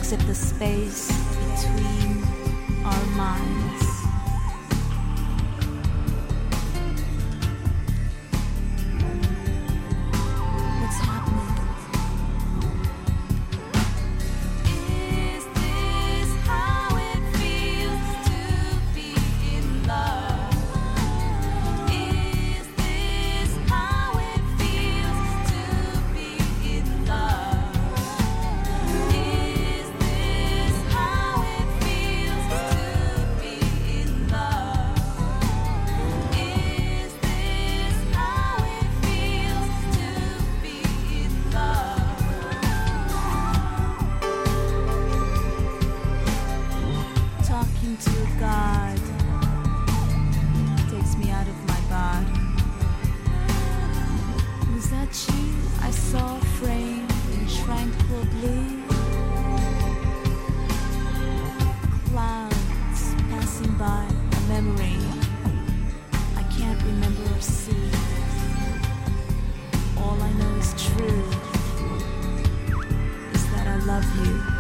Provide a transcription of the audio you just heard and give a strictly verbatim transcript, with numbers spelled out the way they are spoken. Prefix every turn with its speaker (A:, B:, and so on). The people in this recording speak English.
A: except the space between our minds. What's happening? Is this how it feels to be in love? Is this how it feels to be in love? Is this how it feels to be in love? Is this how it feels to be in love? Talking to God takes me out of my body. Was that you I saw framed in tranquil blue? Clouds passing by, a memory I can't remember or see. All I know is true is that I love you.